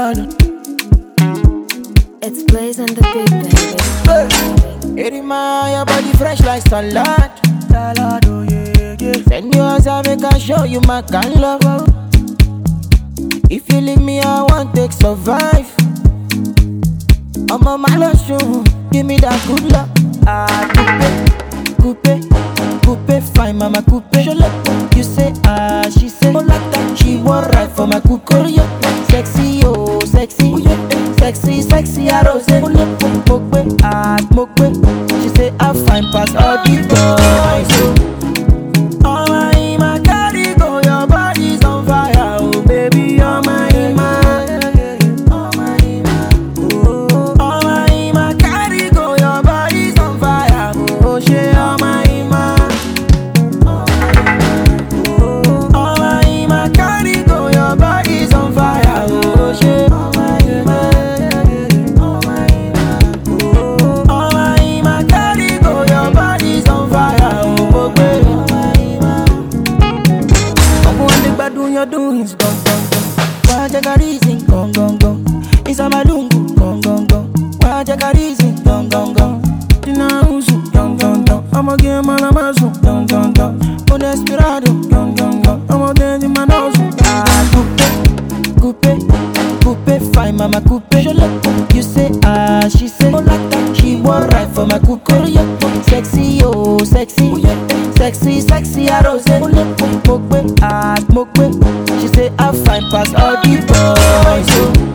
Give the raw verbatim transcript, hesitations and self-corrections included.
London. It's Blaze and the Big Baby. Hey, Rima, your body fresh like salad. Salad, oh yeah, yeah. Send yours, I make I show you my kind love. If you leave me, I won't take survive. I'm on my lost room, give me that good luck. Ah, coupe, coupe, coupe, fine, mama, coupe. You say, ah, she say, oh, like that. She want right for my coupe. Sexy, oh, sexy, sexy, sexy, I rose. Mokwe, ah, mokwe. She say, I find past all the boys. Oh, my, my, carry go, your body's on fire, oh, baby, oh, my, my. You're doing is gone, gone, gone. Why take a reason, gone, gone, gone. It's a malungu, gone, gone, gone. Why take a reason, gone, gone, gone. Tina usu, gone, gone, gone. I'm a game on a mazu, gone, gone, gone. On desperado, gone, gone, gone. I'm a dance in my nose. Ah, coupe, coupe, coupe, fine, mama, coupe. You say, ah, she say, oh, like that. She want right for my coupe. Sexy, oh, sexy, sexy, sexy, I rose. Mokwe, ah, mokwe. She say I find past all the boys.